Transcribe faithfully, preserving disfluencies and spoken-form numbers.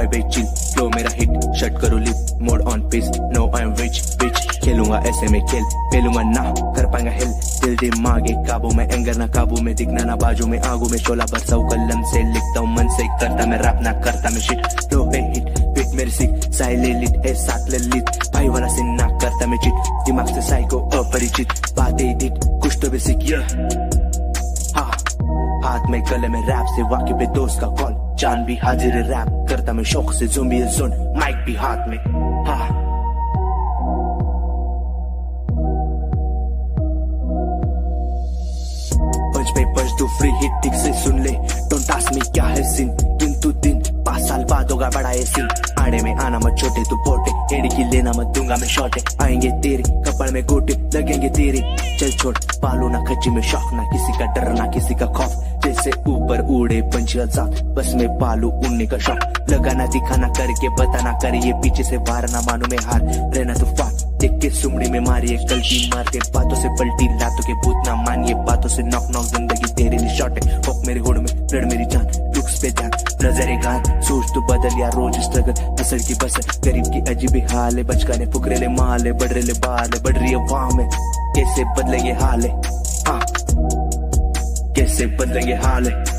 vibe chill flow मेरा hit shut करो lip mode on pace no I am rich bitch खेलूंगा ऐसे में खेल पेलूंगा ना कर पाएंगा हिल दिल दिमाग एक काबू में एंगर ना काबू में दिखना ना बाजू में आगू में शोला बरसाऊ कलम से लिखता हूँ मन से करता मैं रैप ना करता मैं शिट फ्लो पे हिट बीट मेरे सिक साइले लिट है साथ ललित भाई वाला सिन ना करता मैं चिट दिमाग से साइको अपरिचित बातें डिट कुछ तो बेसिक हाँ हाथ में गले में रैप से वाकिफ है दोस्त का कॉल जान भी हाजिर है रैप करता मैं शौक से ज़ूमी जोन माइक भी हाथ में हाँ पंच पे पंच तू फ्री हिट ठीक से सुन ले डोंट आस्क मी क्या है सीन दिन तू दिन पाँच साल बाद होगा बड़ा ये सीन आड़े में आना मत छोटे तू पोटे एड़ी की लेना मत दूंगा मैं शॉटे आएंगे तेरे कपड़ में गोटे लगेंगे तेरे चल छोड़ पालू ना खच्ची में शौक ना किसी का डर ना किसी का खौफ जैसे ऊपर उड़े पंछी आजाद बस में पालू उड़ने का शौक लगाना दिखाना करके बताना करे ये पीछे से वार ना मानू में हार रहना तूफान देख के सुमड़ी में मारिए गलती मारते बातों से पलटी लातों के भूत ना मानिए बातों से नॉक नॉक जिंदगी तेरे लिए शॉट है फोक मेरे होड़ में लड़ मेरी जान लुक्स पे ध्यान नजरे गान सोच तो बदल या रोज स्ट्रगल असल की बसल गरीब की अजीब हाल है बचकाने फुकरेले माल है बढ़ रहे बाल है बढ़ रही है वाम है कैसे बदलेंगे हाल है हाँ कैसे बदलेंगे हाल है